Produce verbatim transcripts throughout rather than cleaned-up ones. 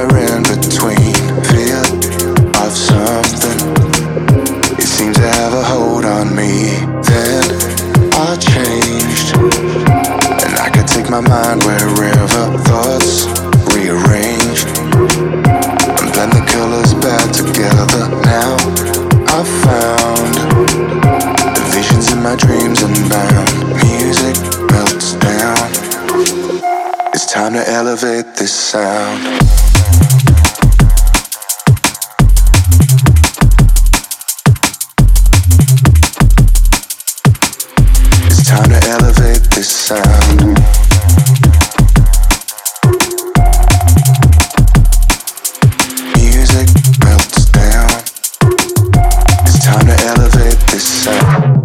somewhere in between. Fear of something, it seemed to have a hold on me. Then I changed, and I could take my mind wherever. Thoughts rearranged, and blend the colors back together. Now I've found the visions in my dreams unbound. Music melts down, it's time to elevate this sound. Time to elevate this sound. Music melts down. It's time to elevate this sound.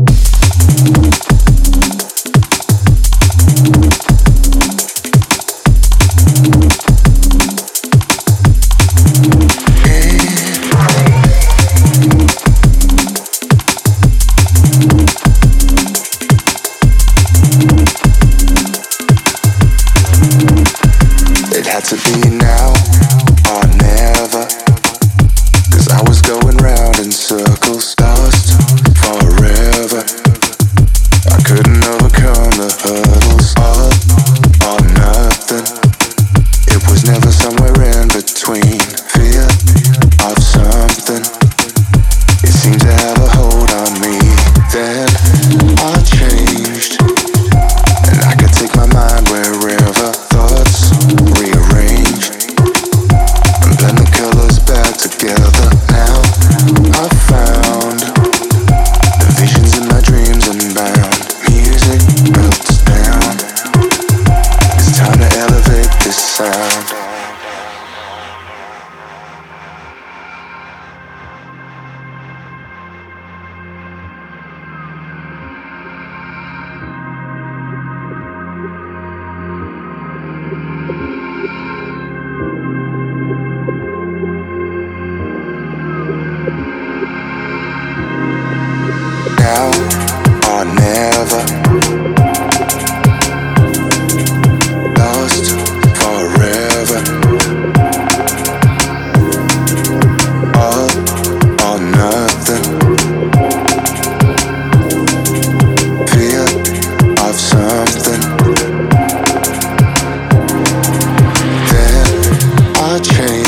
To be now or never, 'cause I was going round in circles, lost forever. I couldn't overcome the hurdles. All or nothing, it was never somewhere in between. Fear of something, it seemed to have a hold on me. Then I changed, and I could take my mind wherever. Thoughts rearranged, and blend the colors back together. Now I found the visions in my dreams unbound. Music melts down, it's time to elevate this sound. Now or never, lost forever. All or nothing, fear of something. Then I changed.